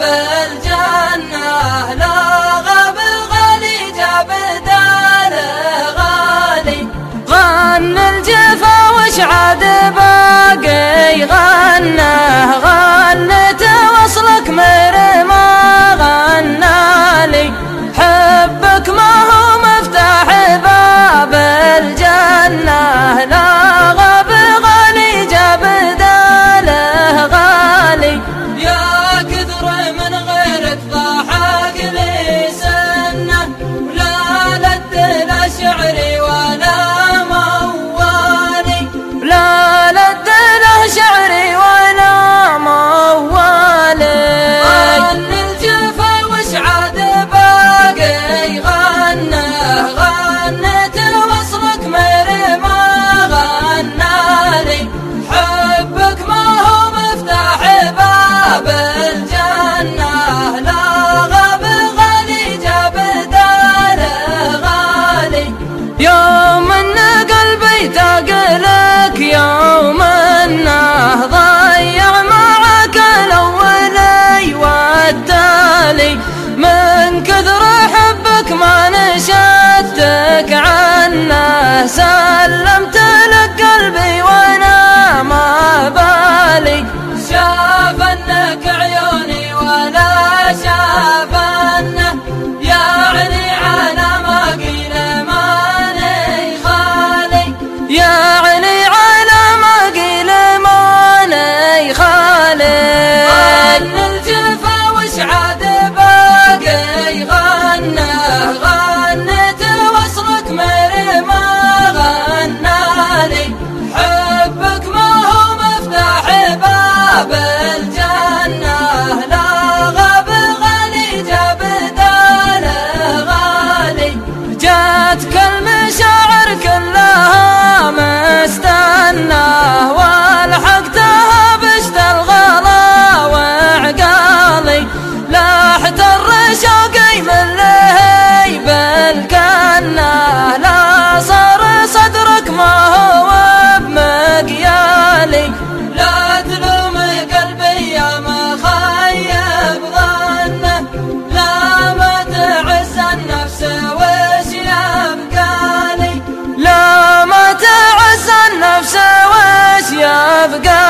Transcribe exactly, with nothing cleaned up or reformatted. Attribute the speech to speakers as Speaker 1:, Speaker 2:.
Speaker 1: الجنة، لا غاب غالي جاب داله غالي. غنى الجفا وش عاد باقي غناه، غنيت وصلك مر ما غنالي. حبك ما هو مفتاح باب الجنة، لا غاب غالي جاب داله غالي. يا كثر من غيرك ضحك لي سنه، ولا لد لا شعري ولا موالي. لا لد لا شعري ولا موالي. غنى الجفا وش عاد باقي غناه، غنيت وصلك مر ما غنالي. حبك ما هو مفتاح باب الجنة، لا غاب غالي جاب داله غالي. يوم ان قلبي تقلك، يوم انه ضيع معك الاولي والتالي. من كثر حبك ما نشدتك عنه، سلمت لك قلبي وانا ما بالي. شافنك عيوني ولا شافنه، يعني على ما قيل ماني خالي. يعني على ما قيل ماني خالي. غنى الجفا وش عاد باقي غناه، غنيت وصلك مر ما غنالي. حبك ما هو مفتاح باب الجنة، لا غاب غالي جاب داله غالي. جاتك المشاعر كلها مستناه، والحقتها بشت الغلا وعقالي. لا احتر شوقي من لهيب الكنة، لا صار صدرك ما هو بمقيالي. لا تلوم قلبي يا مخيب ظنه، لا ما تعز النفس وش يبقالي. لا ما تعز النفس وش يبقالي.